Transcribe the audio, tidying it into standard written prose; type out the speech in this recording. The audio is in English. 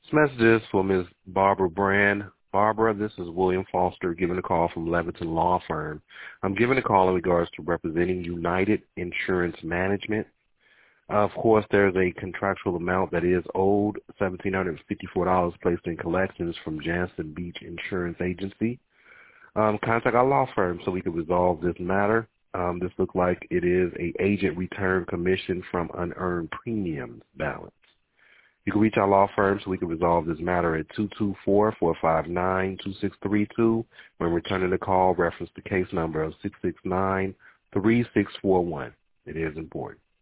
This message is for Ms. Barbara Brand. Barbara, this is William Foster giving a call from Leviton Law Firm. I'm giving a call in regards to representing United Insurance Management. Of course, there's a contractual amount that is owed, $1,754 placed in collections from Jansen Beach Insurance Agency. Contact our law firm so we can resolve this matter. This looks like it is a agent return commission from unearned premiums balance. You can reach our law firm so we can resolve this matter at 224-459-2632. When returning the call, reference the case number of 669-3641. It is important.